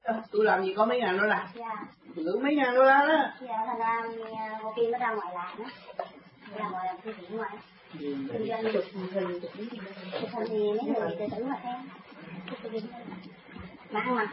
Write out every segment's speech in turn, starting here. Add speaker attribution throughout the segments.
Speaker 1: Tôi làm gì có mấy ngàn đô la.
Speaker 2: Dạ.
Speaker 1: Gửi mấy ngàn đô la đó.
Speaker 2: Dạ, thành ra cô Kim nó ra ngoài làm á. Ra ngoài làm thư viện ngoài. Kinh doanh chụp hình thì mấy người tự tử mà xem. Mà ăn mặc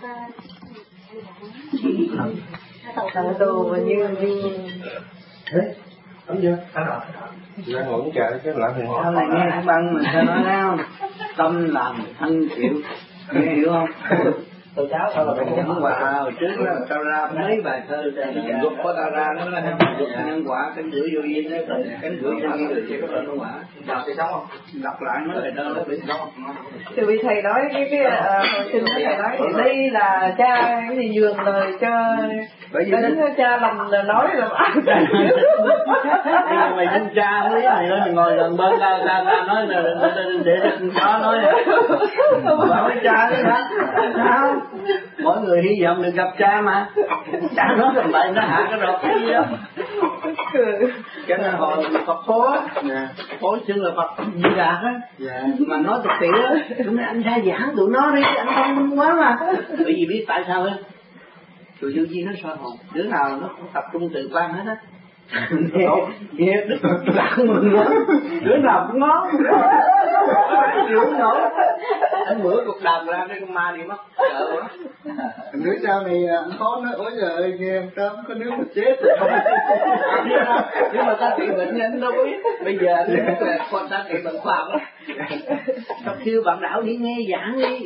Speaker 3: ăn tù mà như
Speaker 4: thế đúng chưa? Ăn rồi. Ra ngồi uống trà chứ lại thì
Speaker 1: sao lại nghe thằng Băng mình sao nói không? Tâm làm thân chịu, nghe hiểu không?
Speaker 4: tôi cháu sao là
Speaker 1: mình nhân quả hồi trước đó tao ra mấy bài thơ gục của tao ra nó nói gục nhân quả cánh rửa vô duyên đó, cánh rửa vô duyên rồi chỉ có nhân quả.
Speaker 4: đọc thì sống không?
Speaker 1: Đọc lại mấy bài thơ nó bị sống.
Speaker 3: thì vì thầy nói cái hồi sinh thầy nói thì đây là cha cái gì nhường lời cho đến cha làm nói làm ăn.
Speaker 1: Mày xin cha không biết mày nói mày ngồi gần bên tao nói là để cho nói bảo cha đấy hả? Sao? Mỗi người hy vọng được gặp cha mà. Cha nói làm vậy nó hạ cái đột cái gì đó. Cho nên hồi Phật phố phố xưng là Phật Di Đà á, mà nói thực tiễn á, tụi nói anh ra giảng tụi nó đi, anh thông minh quá mà. Bởi vì biết tại sao á? Tụi vô vi nó soi hồn, đứa nào nó cũng tập trung tự quan hết á. Nghe Đức lạc mừng lắm, đứa nào cũng ngó, chịu không nổi. Anh bữa cuộc đàm ra cái con ma đi mất, sợ quá.
Speaker 5: Đứa sau này anh Khó nói ôi trời ơi nghe em tớm có nước mà chết rồi không.
Speaker 1: Nhưng mà ta trị bệnh anh đâu có biết. Bây giờ anh biết là con ta trị bệnh khoa học á. Tao kêu bạn Đạo đi nghe giảng đi.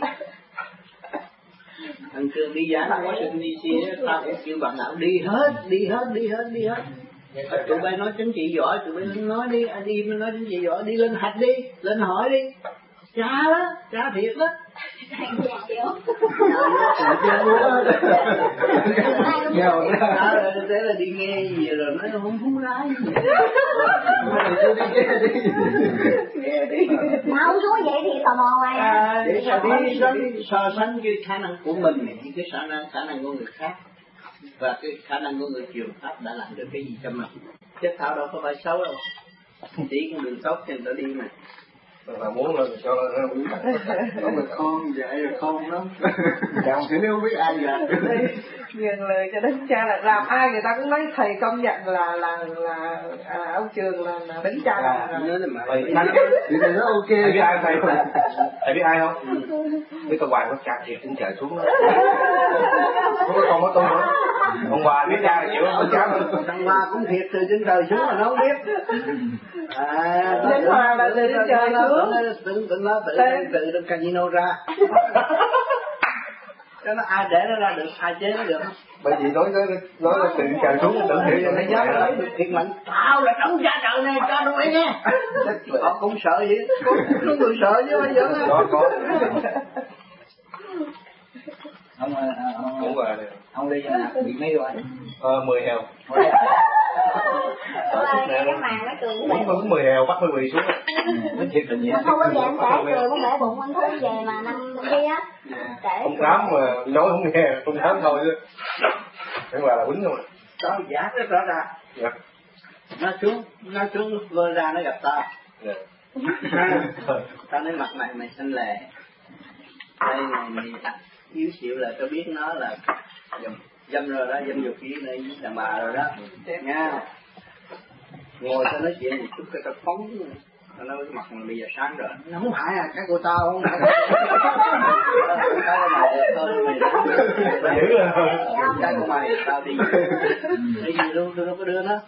Speaker 1: Thằng Trường đi giảng ở Washington DC tao cũng kêu bạn Đạo đi hết. Tụi bay nói chính trị giỏi, tụi bay nói đi, anh im nói chính trị giỏi, đi lên hạch đi, lên hỏi đi. Cha đó, cha thiệt đó. Thế là đi nghe gì rồi nói không lái gì.
Speaker 2: nghe đi. Mà ông nói vậy thì tò mò mà.
Speaker 1: Để so sánh cái khả năng của mình với cái khả năng của người khác. Và cái khả năng của người truyền pháp đã làm được cái gì cho mình. Chứ thảo đâu có phải xấu đâu. Chỉ con đường tốt thì người ta đi mà.
Speaker 4: Mà muốn là cho nó uống
Speaker 5: có người con dạy rồi con lắm. Chồng thì nếu không biết ai dạy.
Speaker 3: Nhường lời cho đến cha là làm ai người ta cũng nói thầy công nhận là ông Trường là đến cha làm.
Speaker 5: Thì thầy nói ok.
Speaker 4: Thầy biết ai thầy không? Thầy biết ai không? Biết tao Hoàng nó chặt thiệt cũng trời xuống đó. Không có con có tôi nữa. Ông Hòa biết cha là chịu không?
Speaker 1: Thằng Hòa cũng thiệt từ trên trời xuống mà nó không biết.
Speaker 3: Đến Hòa là từ trên trời xuống.
Speaker 1: Tụi nó tự trong casino ra. Cho nó ai để nó ra được, ai chế nó được không?
Speaker 4: Bởi vì nói là tự trời xuống tự thiệt
Speaker 1: nó dám nói được thiệt mạnh. Tao là đấng cha trời này, cha đuổi nghe. Họ cũng sợ vậy, có người sợ chứ bao giờ.
Speaker 4: Có.
Speaker 1: Ông đi nào, bị mấy rồi?
Speaker 4: 10 heo.
Speaker 2: Cái màn nó cười
Speaker 4: Đúng 10 heo bắt hơi quỳ xuống. Nó thiệt tình vậy.
Speaker 2: Không bao giờ anh kể cười cũng để bụng anh thôi về mà năm kia á.
Speaker 4: Không dám mà nói không nghe, không dám thôi chứ. Cái là quýnh không à.
Speaker 1: Tao giả rất rõ ràng.
Speaker 4: Dạ.
Speaker 1: Nó xuống vơ ra nó gặp tao.
Speaker 4: Dạ.
Speaker 1: Tao nói mặt mày xanh lè. Đây mày yếu xịu là tao biết nó là dâm rồi đó, dâm dục với này đàn bà rồi đó. Nha. Ngồi tao nói chuyện một chút cái tao phóng. Tao nói cái mặt mày bây giờ sáng rồi. Nó không phải cái của tao không phải. Cái của mày thôi mày
Speaker 4: giữ rồi.
Speaker 1: Cái của mày tao đi. Cái gì luôn tôi đâu có đưa nó.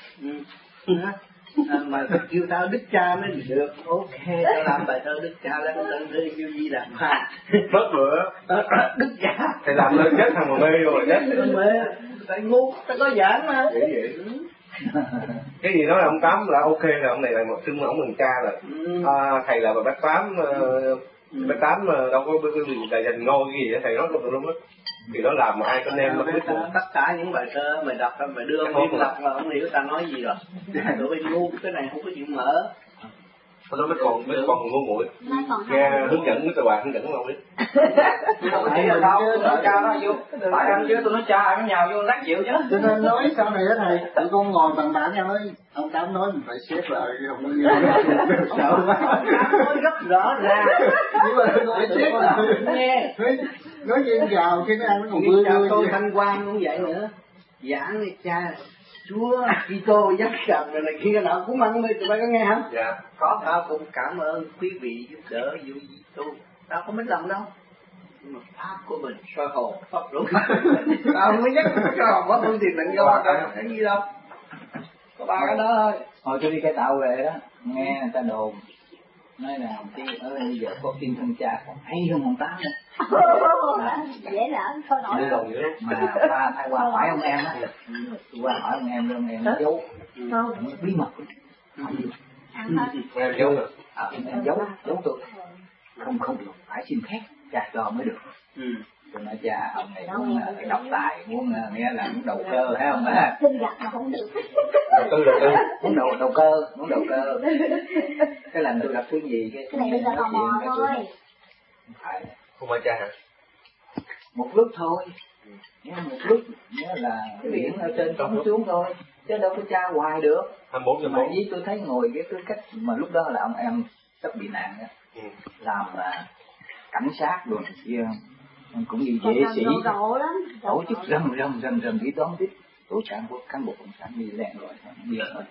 Speaker 1: Mà kêu tao Đức Cha mới được. Ok, tao làm bài thơ Đức Cha là con tên Đức kêu gì làm mà.
Speaker 4: Mất bữa.
Speaker 1: Đức Cha.
Speaker 4: Thầy làm lên chết thằng mà mê rồi chết.
Speaker 1: Mê. Tại ngu, tao có giảng mà.
Speaker 4: Vậy. Cái gì nói là ông Tám là ok là ông này là một xưng mà ông mình cha rồi. Thầy là Bạch Tám Bạch Tám đâu có là dành ngôi cái gì đó thầy nói luôn á. Thì nó làm mà ai có nên mà biết
Speaker 1: tất cả những bài thơ mày đọc mày đưa ông Điên Lập là ông hiểu ta nói gì rồi. Tụi bay ngu cái này không có chịu mở.
Speaker 4: Nó còn ngu muội. Nghe hướng dẫn với tụi bạn hướng dẫn không biết.
Speaker 1: Không chỉ là đâu, nó cha nó vô. Phải ăn chứ tôi nói cha nó nhào vô lát chịu chứ.
Speaker 5: Cho nên nói sau này đó thầy, tụi con ngồi bằng bạn nhau nói ông Tám nói mình phải xếp lại không có gì. Sợ quá.
Speaker 1: Nói rất rõ ràng.
Speaker 5: Nhưng mà phải xếp lại.
Speaker 1: Nghe.
Speaker 5: nói chuyện chào chứ nó ăn nó còn vui
Speaker 1: chào
Speaker 5: vui.
Speaker 1: tôi Thanh Quang cũng vậy nữa. Giảng đi cha Chúa Kitô dắt sầm rồi này kia nọ cũng ăn đi, tụi bay có nghe không?
Speaker 4: Dạ.
Speaker 1: Có tao cũng cảm ơn quý vị giúp đỡ vụ gì tu. Tao không biết lòng đâu. Nhưng mà pháp của mình soi hồn pháp luôn. Tao không có nhắc soi hồn pháp luôn thì đừng lo cái gì đâu. Có ba cái đó thôi.
Speaker 6: Hồi tôi đi Cải Tạo về đó, nghe người ta đồn nói là cái ở bây giờ có kim thân cha còn hay hơn ông Tám nữa.
Speaker 2: Dễ lỡ thôi nổi.
Speaker 6: Mà ta thay qua hỏi ông em á, tôi qua hỏi ông em giấu bí mật.
Speaker 2: Ăn thôi.
Speaker 4: Em giấu rồi.
Speaker 6: Em giấu tôi. Không được, phải xin phép cha cho mới được. Tôi nói cha ông này muốn độc tài, muốn nghe là muốn đầu cơ phải không á?
Speaker 2: Xin gặp mà không được.
Speaker 4: Đầu tư.
Speaker 6: Muốn đầu cơ. Cái lần tôi gặp cái gì cái
Speaker 2: này là tò mò thôi.
Speaker 4: Không phải cha hả?
Speaker 6: Một lúc thôi, nhớ một lúc, nhớ là cái biển ở trên trống xuống thôi, chứ đâu có tra hoài được.
Speaker 4: 24
Speaker 6: Mà với tôi thấy ngồi cái cách mà lúc đó là ông em sắp bị nạn đó, làm cảnh sát rồi kia cũng như vệ sĩ, tổ chức rầm đi đón tiếp tổ cán bộ cộng sản đi lẹn rồi đi rồi.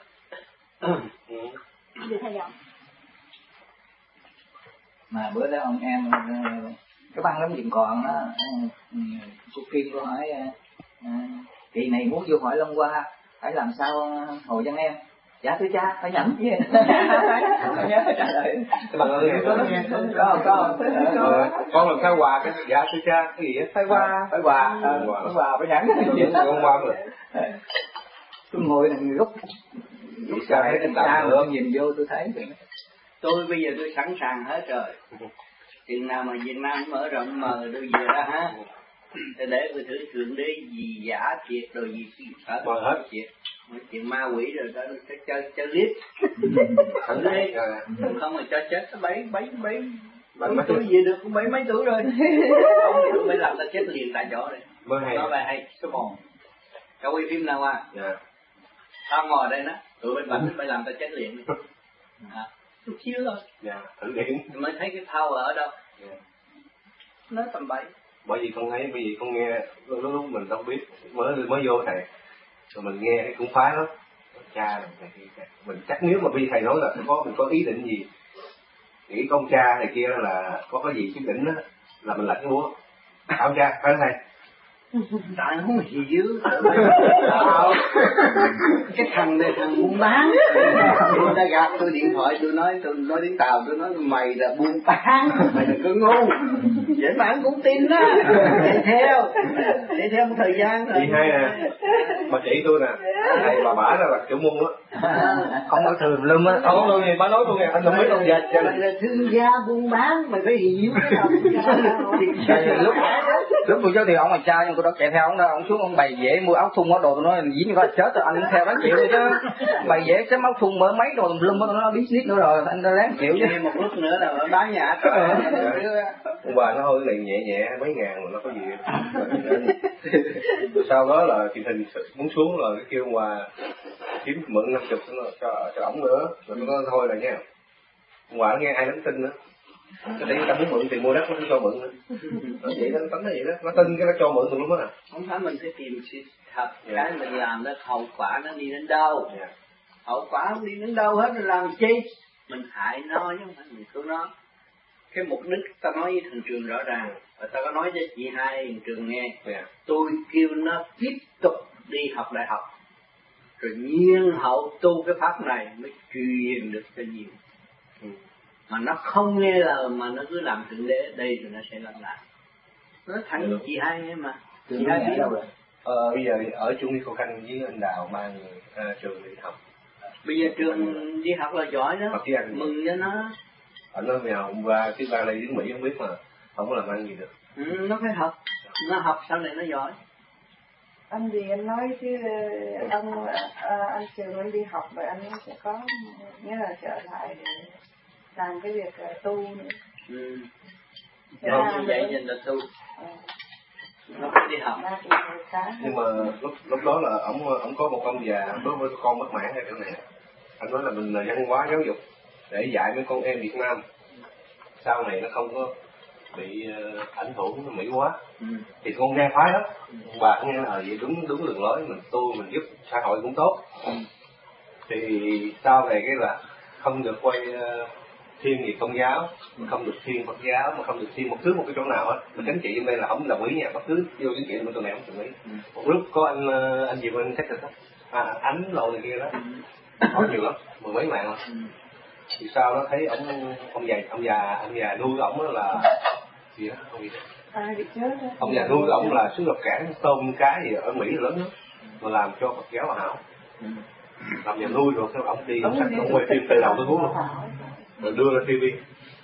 Speaker 6: Mà bữa đó ông em cái băng lắm chuyện còn á, cô Kim cô hỏi kỳ này muốn vô hỏi Long Hoa phải làm sao hồi dân em? Dạ thưa cha phải nhẫn chứ. Không nhớ trả lời.
Speaker 4: Cái bằng ơi
Speaker 6: có
Speaker 4: con làm sao quà cái dạ thưa cha cái gì á?
Speaker 6: phải quà phải nhẫn.
Speaker 4: Con qua rồi.
Speaker 6: Tôi ngồi là người gốc
Speaker 4: Trời ơi,
Speaker 6: cha nhìn vô tôi thấy
Speaker 1: tôi bây giờ tôi sẵn sàng hết rồi. Chừng nào mà Việt Nam mở rộng mà tôi về đó ha, để tôi thử thượng đế gì giả thiệt rồi gì phải
Speaker 4: bỏ hết
Speaker 1: chuyện ma quỷ rồi đó sẽ cho liếc thử đi, không mà cho chết bảy tuổi về được cũng mấy tuổi rồi, không thì tôi mới làm ta chết liền tại chỗ rồi. Nói bài hay số 1 cháu quay phim nào à? Tao ngồi đây đó, tụi mình làm ta chết liền. Chút xíu thôi.
Speaker 4: Thử điểm.
Speaker 1: Mới thấy cái power ở đâu. Nói tầm bậy.
Speaker 4: Bởi vì con thấy bởi vì con nghe lúc mình đâu biết mới vô thầy rồi mình nghe cái cũng phá lắm. Cha mình chắc nếu mà bây thầy nói là mình có ý định gì nghĩ con cha này kia là có cái gì chút đỉnh đó là mình lật cái búa. Ông cha phải không thầy?
Speaker 1: Tại không gì dữ. Cái thằng này thằng buôn bán. Tôi đã gặp tôi điện thoại tôi nói tiếng Tàu tôi nói mày là buôn bán, mày là cứ ngu. Vậy mà anh cũng tin đó. Để theo một thời gian rồi.
Speaker 4: Chị hai nè, bà chị tôi nè, thầy bà bả là chủ môn á.
Speaker 6: không có thường lum á.
Speaker 4: Không có bà nói tôi nghe, anh không biết ông dịch.
Speaker 1: Mày là thương gia buôn bán, mày phải hiểu cái nào.
Speaker 6: Lúc tôi giới thiệu ông là cha nhưng tôi đã chạy theo ông đó, ông xuống ông bày vẽ mua áo thun áo đồ, tôi nói dĩ nhiên có chết rồi anh cũng theo đáng chịu chứ. Bày vẽ sắm áo thun mới mấy đồ tùm lum nó business nữa rồi anh đáng chịu chứ.
Speaker 1: Một lúc nữa là bán nhà.
Speaker 4: Ông bà nó hơi này nhẹ mấy ngàn mà nó có gì. Rồi sau đó là truyền hình muốn xuống rồi cái kêu Hòa kiếm mượn 50 cho ổng nữa. Rồi tôi nói thôi là nha. Ông Hòa nó nghe ai đánh tin nữa. Cái đấy người ta muốn mượn tiền mua đất nó cho mượn nữa. Nó vậy đó, nó tính nó vậy đó. Nó tin cái nó cho mượn tùm lum á.
Speaker 1: Không phải mình phải tìm sự thật, cái mình làm đó hậu quả nó đi đến đâu. Hậu quả không đi đến đâu hết, mình làm chi? Mình hại nó chứ không phải mình cứu nó. Cái mục đích ta nói với thằng Trường rõ ràng, và ta có nói cho chị hai thằng Trường nghe. Tôi kêu nó tiếp tục đi học đại học, rồi nhiên hậu tu cái pháp này mới truyền được cho nhiều. Mà nó không nghe lời mà nó cứ làm thượng đế đây rồi nó sẽ làm lại. Nó thẳng chị hai em mà. Chị hai biết đâu rồi?
Speaker 4: Bây giờ ở chung đi Cô Khanh với anh Đào ba người Trường đi học.
Speaker 1: Bây giờ Trường đi học là giỏi đó, mừng cho nó.
Speaker 4: Anh nói mèo hôm qua thứ ba này đến Mỹ không biết mà không có làm ăn gì được.
Speaker 1: Nó phải học, nó học sau này nó giỏi.
Speaker 3: Anh gì anh nói chứ anh Trường anh đi học rồi anh sẽ có nghĩa là trở lại để làm cái việc tu nữa.
Speaker 1: Nó như vậy nên là tu. Nó phải đi học.
Speaker 4: Nhưng mà lúc đó là ông có một ông già với con bất mãn ở chỗ này. Anh nói là mình là văn hóa giáo dục để dạy mấy con em Việt Nam sau này nó không có bị ảnh hưởng Mỹ quá. Thì con nghe phái đó, bà cũng nghe vậy đúng đường lối mình tu mình giúp xã hội cũng tốt. Thì sau này cái là không được quay thiên về công giáo, không được thiên Phật giáo, mà không được thiên một cái chỗ nào hết. Mà chính trị trong đây là không đồng ý nha, bất cứ vô chính trị bên tụi này không đồng ý. Một lúc có anh gì bên Texas đó, Ánh lộ này kia đó, hỏi nhiều lắm, mười mấy mạng rồi. Thì sau đó thấy ông già nuôi ổng là gì đó, không gì đó. Ông già nuôi ổng là xuất nhập cảng tôm cá gì ở Mỹ lớn nhất, mà làm cho Phật giáo hảo. Làm nhà nuôi rồi sao ổng đi ổng quay phim từ đầu tới cuối luôn, rồi đưa lên TV.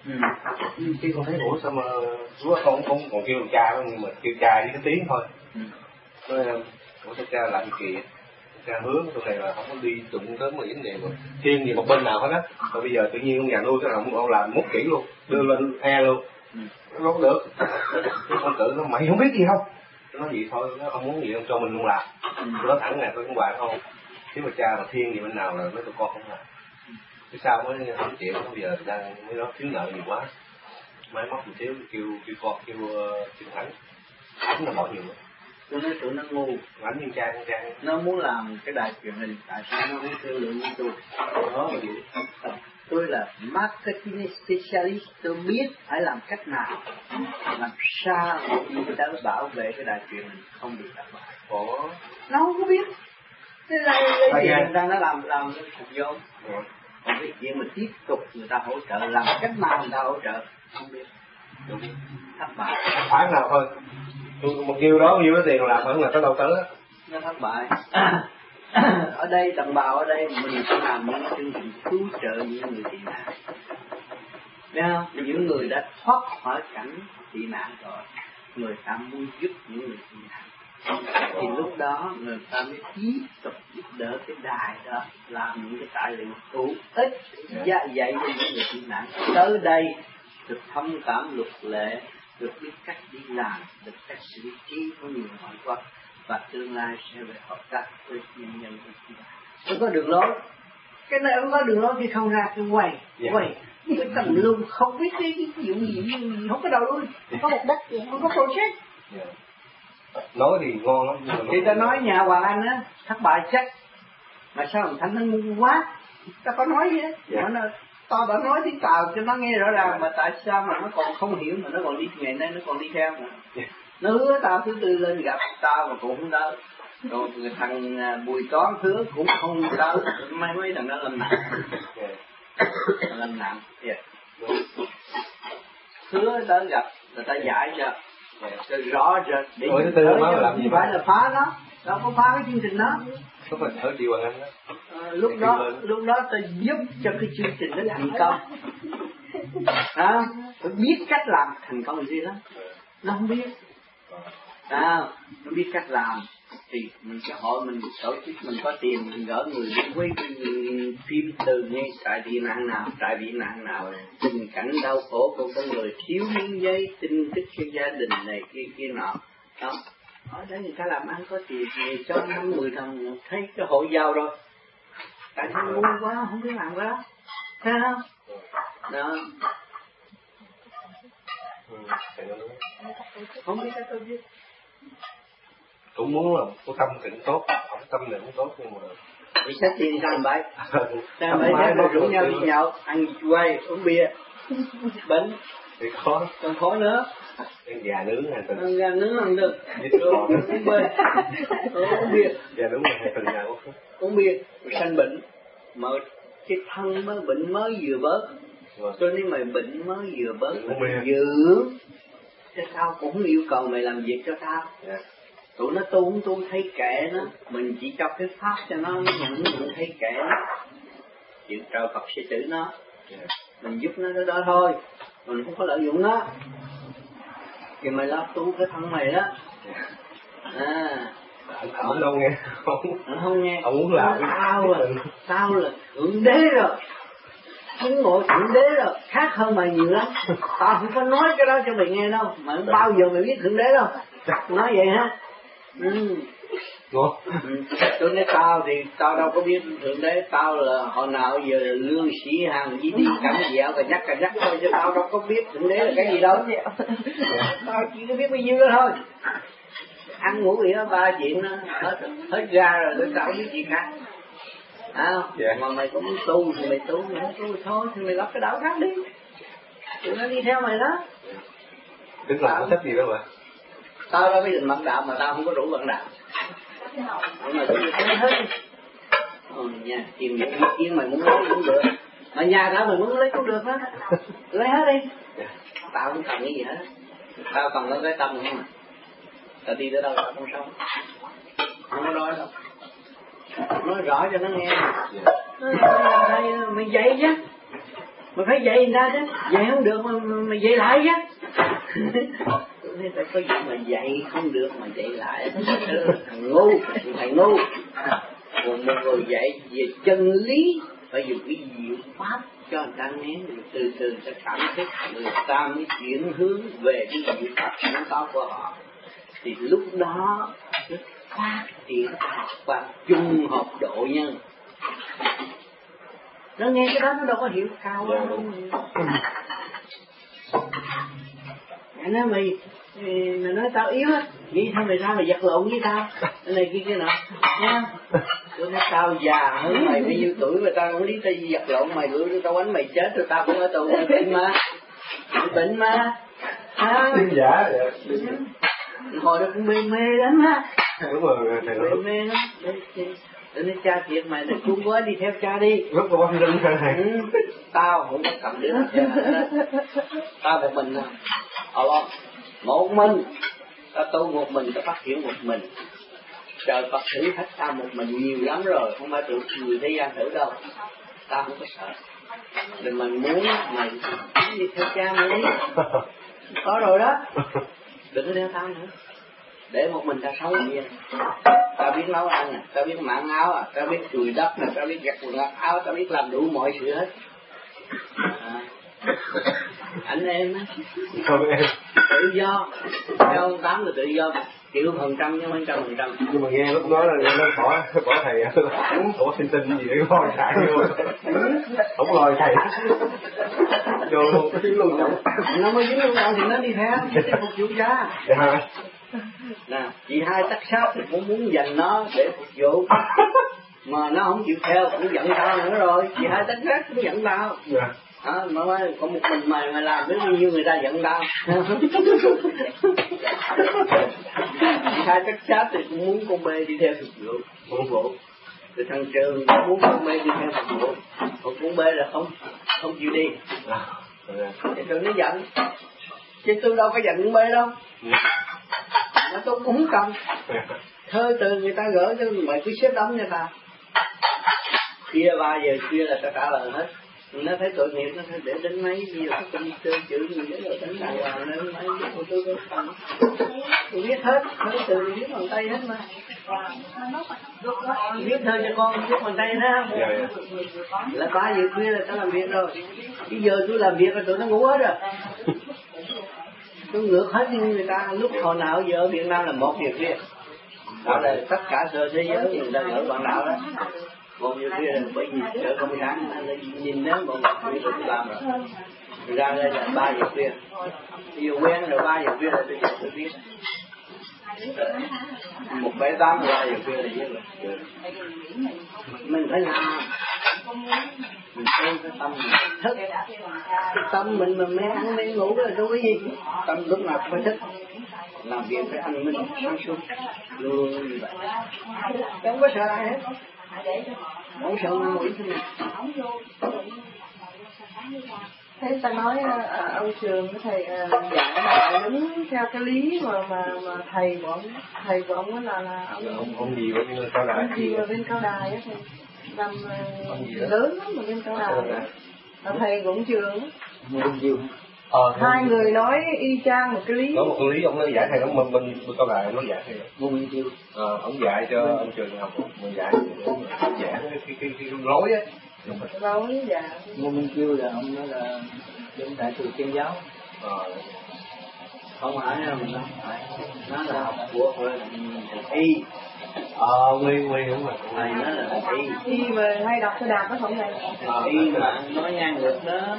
Speaker 4: Chứ con thấy ủa sao mà con còn kêu cha đó, nhưng mà kêu cha với cái tiếng thôi. Nói ủa sao cha làm gì kỳ? Cha hướng sau này là không có đi đụng tới mấy vấn đề mà thiên gì một bên nào hết á. Rồi bây giờ tự nhiên ông nhà nuôi cái ông làm mốt kỹ luôn, đưa lên e luôn, nó không được. Con tự nó mày không biết gì không? Nó gì thôi, nó không muốn gì ông cho mình luôn làm. Nó thẳng này tôi cũng bạn không. Nếu mà cha mà thiên gì bên nào là nói tụi con không làm. Cái sao mới không chịu, bây giờ đang mới nói thiếu nợ nhiều quá, máy móc một xíu kêu con kêu thẳng, ảnh là bỏ nhiều lắm.
Speaker 6: Tôi nói tụi nó ngu,
Speaker 4: ảnh như cha con cha.
Speaker 6: nó muốn làm cái đài truyền hình, tại sao nó không thương lượng với tôi? Đó là gì? Tôi là marketing specialist, tôi biết phải làm cách nào, làm sao người ta bảo vệ cái đài truyền hình không bị thất bại. Nó không có biết. Thế là lấy tiền ra nó làm phục vụ. Còn cái chuyện mà tiếp tục người ta hỗ trợ, làm cách nào người ta hỗ trợ không biết. Đúng. Thất bại.
Speaker 4: Khoản nào thôi. Một nhiêu đó tiền làm vẫn là tới đâu tới.
Speaker 6: Nó thất bại. Ở đây đồng bào ở đây mình phải làm những chương trình cứu trợ những người tị nạn. Thấy không? Những người đã thoát khỏi cảnh tị nạn rồi, người ta muốn giúp những người tị nạn. Thì lúc đó người ta mới tiếp tục giúp đỡ cái đài đó, làm những cái tài liệu hữu ích dạy cho những người tị nạn tới đây được thông cảm luật lệ, được biết cách đi làm, được cách xử trí của nhiều ngoại quốc, và tương lai sẽ phải hợp tác với nhân dân của chúng ta. Không có đường lối, cái này không có đường lối thì không ra cái quay cái tầm luôn, không biết cái dụng gì không có đầu luôn, không có mục đích gì, không có project.
Speaker 4: Nói thì ngon lắm.
Speaker 6: Thì ta nói nhà Hoàng Anh á thất bại chắc, mà sao thằng Thanh nó ngu quá, ta có nói gì á, tao đã nói tiếng Tàu cho nó nghe rõ ràng, mà tại sao mà nó còn không hiểu, mà nó còn đi ngày nay nó còn đi theo nữa. Nó hứa tao thứ tư lên gặp tao mà cũng không tới, rồi thằng Bùi Toán hứa cũng không tới, mấy thằng đó lâm nặng, hứa tới gặp người ta giải cho rõ rệt để không phải là phá nó, đâu có phá cái chương trình đó.
Speaker 4: Lúc mà thở điều anh đó.
Speaker 6: Lúc đó ta giúp cho cái chương trình nó thành công. Đó, phải biết cách làm thành công gì đó. Nó không biết. Nó biết cách làm thì mình sẽ hỏi, mình tổ chức, mình có tiền, mình gỡ người đi quay phim từ ngay trại tị nạn nào, tình cảnh đau khổ của con người, thiếu miếng giấy, tin tức cho gia đình này kia nọ. Đó, ở đấy người ta làm ăn có tiền, người cho 5-10 thằng thấy cái hội giàu rồi, tại sao ngu quá không biết làm cái đó, thấy không? Đó. Không biết cái tôi biết.
Speaker 4: Cũng muốn là có tâm tịnh tốt, không tâm này cũng tốt, nhưng mà
Speaker 6: bị xét tiền sao làm bậy? Sao vậy? Nó rủ nhau đi nhậu, ăn quay, uống bia, bệnh
Speaker 4: thì khó,
Speaker 6: còn khó nữa.
Speaker 4: ăn gà nướng hay từng
Speaker 6: ăn gà nướng ăn được, uống bia, uống bia,
Speaker 4: gà nướng hay từng nào
Speaker 6: uống bia, sanh bệnh, mà cái thân mới bệnh mới vừa bớt, cho nên mày bệnh mới vừa bớt, mày dưỡng, chứ tao cũng không yêu cầu mày làm việc cho tao. Tụi nó tu không tu thấy kệ nó, mình chỉ cho cái pháp cho nó mình thấy kệ nó, chuyện trời Phật sẽ xử nó, mình giúp nó đó thôi, mình không có lợi dụng nó. Thì mày lo tu cái thân mày đó.
Speaker 4: Ông đâu nghe,
Speaker 6: không nghe.
Speaker 4: Ông muốn làm
Speaker 6: tao là thượng đế rồi, không ngồi thượng đế rồi, khác hơn mày nhiều lắm. Tao không có nói cái đó cho mày nghe đâu, mà bao giờ mày biết thượng đế đâu. Nói vậy ha.
Speaker 1: Tôi nói tao thì tao đâu có biết thượng đế, tao là hồi nào giờ là lương sĩ hàng gì đi cảnh dẻo cả nhắc thôi, chứ tao đâu có biết thượng đế là cái gì đâu. Tao chỉ có biết bao nhiêu đó thôi. Ăn ngủ gì đó ba chuyện đó hết ra rồi, tao biết gì khác. Mà mày cũng tu thì mày tu, mày không tu thôi thì mày lập cái đạo khác đi, tụi nó đi theo mày đó.
Speaker 4: Tức là không thích gì đâu mà.
Speaker 1: Tao đâu có định mặt đạo mà tao không có đủ bằng đạo. Nhưng mà tôi nói hết đi. Nha, tìm những ý kiến mày muốn lấy cũng được. Mà nhà tao mày muốn lấy cũng được đó. Lấy hết đi. Tao không cần cái gì hết. Tao cần lấy cái tâm không mà. Tao đi tới đâu tao không sống. Không có nói đâu. Nói rõ cho nó nghe. Mày dạy chứ. Mày phải dạy người ta chứ. Dạy không được mà mày dạy lại chứ. Nên phải có gì mà dạy không được mà dạy lại. Thằng ngu, thằng ngu. Còn một người dạy về chân lý phải dùng cái diệu pháp cho người ta nghe, từ từ sẽ cảm thấy người ta mới chuyển hướng về cái diệu pháp sáng tạo của họ. Thì lúc đó nó phát triển và chung hợp độ nhân. Nó nghe cái đó nó đâu có hiểu cao đâu. Mày nói mày nói tao yếu á, nghĩ sao mày vật lộn với tao, cái này kia nọ, nha. Tôi nói tao già hơn mày bao nhiêu tuổi mà tao không lý tao vật lộn mày, bữa tao quánh mày chết rồi tao cũng ở tù, bệnh mà,
Speaker 4: tin giả vậy.
Speaker 1: Hồi đó cũng mê lắm á.
Speaker 4: Đúng rồi, thầy
Speaker 1: mê lắm. Tôi nói cha thiệt mày, nó cuốn gói đi theo cha đi.
Speaker 4: Rất là quan tâm thầy.
Speaker 1: Tao không có cầm đứa nào tao một mình một mình, tao tu một mình, tao phát triển một mình. Trời Phật thử thách tao một mình nhiều lắm rồi, không phải tụi người thế gian thử đâu. Tao không có sợ. Rồi mày muốn mày đi theo cha mày đi. Có rồi đó. Đừng có theo tao nữa. Để một mình tao sống như vậy. Tao biết nấu ăn, tao biết mặn áo, tao biết chùi đất, tao biết giặt quần áo, tao biết làm đủ mọi sự hết. Anh em á, tự do. Theo ông Tám là tự do 100% nhưng không 100%.
Speaker 4: Nhưng mà nghe lúc nói là nó bỏ thầy ủa tin gì để lôi thầy luôn. Không lôi thầy vô luôn cái tiếng luôn trọng.
Speaker 1: Nó mới dính luôn trọng thì nó đi theo phục vụ cha. Nè, chị hai tắc sát thì cũng muốn dành nó để phục vụ, mà nó không chịu theo cũng giận tao nữa rồi. Chị hai tắc sát cũng giận tao. Mà nói có một mình mày làm biết bao nhiêu người ta giận tao. Chị hai tắc sát thì cũng muốn con bê đi theo phục vụ. Rồi thằng Trường cũng muốn con bê đi theo phục vụ, còn con bê là không chịu đi. Thì Trường nó giận, chứ tôi đâu có giận con bê đâu. Mà tôi cũng không cần. Thơ từ người ta gửi cho mày cứ xếp đóng cho ta. Khuya 3 giờ khuya là ta trả lời hết. Nó thấy tội nghiệp, nó thấy để đánh máy bây giờ tôi chơi chữ người đó rồi đánh đàng hoàng lên máy của tôi có phần. Tôi biết hết, thơ từ biết bằng tay hết mà. Biết thơ cho con biết bằng tay đó. Là 3 giờ khuya là ta làm việc rồi. Bây giờ tôi làm việc rồi tụi nó ngủ hết rồi. Tôi ngược hết như người ta, lúc hồi nào giờ ở Việt Nam là 1 giờ khuya. Đó là tất cả thế giới người ta ở bản đảo đó. 1 giờ khuya là bởi vì chợ công sản nhìn đến 1 giờ khuya tôi làm rồi. Ra đây là 3 giờ khuya. Bây giờ quen rồi 3 giờ khuya là tôi biết. 178 3 giờ khuya là biết rồi. Mình phải làm. Mình xem cái tâm mình thức. Cái tâm mình mà mê ăn mê ngủ là đâu có gì. Tâm lúc nào phải thức. Làm việc phải ăn mình sáng suốt. Luôn như vậy. Không có sợ ai hết. Không sợ ma quỷ thế nào.
Speaker 3: Thế ta nói ông Trường với thầy dạy là đúng theo cái lý mà thầy của ông là
Speaker 4: ông gì bên cao đài,
Speaker 3: bên cao đài á thầy làm lớn lắm mà bên cao đài là thầy của ông Trường. Hai người nói y chang một cái lý.
Speaker 4: Có một cái lý ông nói giải thầy ông bên cao đài ông nói giải thầy. Ông dạy cho ông Trường học, mình dạy cái lối á.
Speaker 3: Lối dạ.
Speaker 6: Ngô Minh Chiêu là ông nói là bên Đại thừa Thiên giáo.
Speaker 1: không phải đâu mình phải, nó là học của thầy y.
Speaker 4: Nguyên đúng rồi.
Speaker 1: Thầy nó là thầy y.
Speaker 3: Y mà hay đọc cái đạp nó không này.
Speaker 1: Y mà nói ngang ngược đó.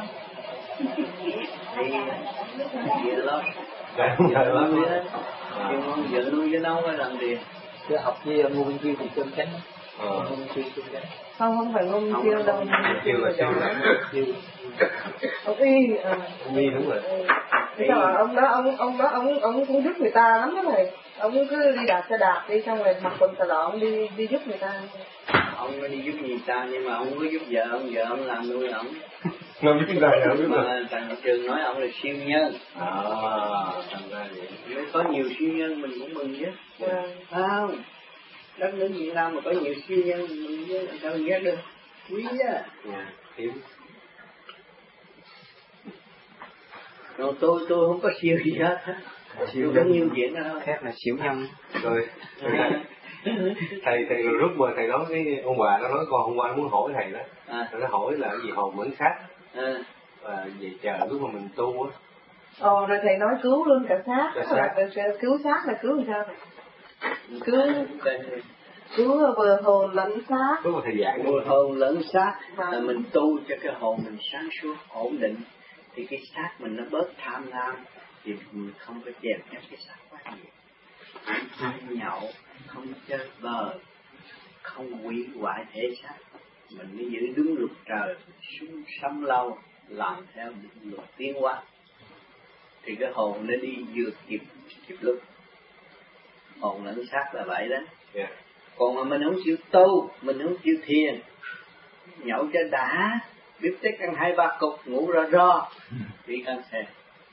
Speaker 1: Y gì đó.
Speaker 4: Đúng rồi.
Speaker 1: Nhưng mà vợ nuôi với nấu phải làm gì?
Speaker 6: Chứ học với ngu bên kia thì cơm chánh. Ngu bên kia cơm chánh.
Speaker 3: Không phải ngôn chiêu đâu.
Speaker 4: Chiêu là chiêu.
Speaker 3: Ông Y.
Speaker 4: Y đúng rồi.
Speaker 3: Sao ông cũng giúp người ta lắm đó thầy. Ông cứ đi đạp xe đạp đi, xong rồi mặc quần xà lọ ông đi giúp người ta.
Speaker 1: Ông mới đi giúp người ta, nhưng mà ông có giúp vợ ông làm nuôi ông.
Speaker 4: Nó biết cái này, biết rồi.
Speaker 1: Mà Trần Trường nói ông là siêu nhân.
Speaker 4: Thành ra vậy.
Speaker 1: Nếu có nhiều siêu nhân mình cũng mừng chứ. Không, đất nước Việt Nam mà có nhiều siêu nhân mình mừng chứ, làm sao mình ghét được. Quý á.
Speaker 4: Hiếm.
Speaker 1: Rồi tôi không có siêu gì hết. Siêu có nhiều chuyện đó đâu.
Speaker 6: Khác là xỉu nhân.
Speaker 4: Rồi. Thầy rồi lúc mà thầy nói cái ông bà nó nói con hôm qua muốn hỏi thầy đó. Nó hỏi là cái gì hồn mẫn sát. Và về chờ lúc mà mình tu á.
Speaker 3: Rồi thầy nói cứu luôn cả xác. Cứu xác là cứu làm sao thầy? Cứu vừa hồn lẫn xác.
Speaker 4: Lúc mà thầy giảng
Speaker 1: vừa hồn lẫn xác là mình tu cho cái hồn mình sáng suốt ổn định, thì cái xác mình nó bớt tham lam, thì mình không có chèn ép cái xác quá nhiều, không nhậu, không chơi bời, không hủy hoại thể xác, mình mới giữ đúng luật trời, sống lâu, làm theo luật tiến hóa, thì cái hồn nó đi vừa kịp lúc. Hồn lẫn xác là vậy đó. Còn mà mình không chịu tu, mình không chịu thiền, nhậu cho đã, biết tích ăn 2-3 cục, ngủ ro bị ăn xe.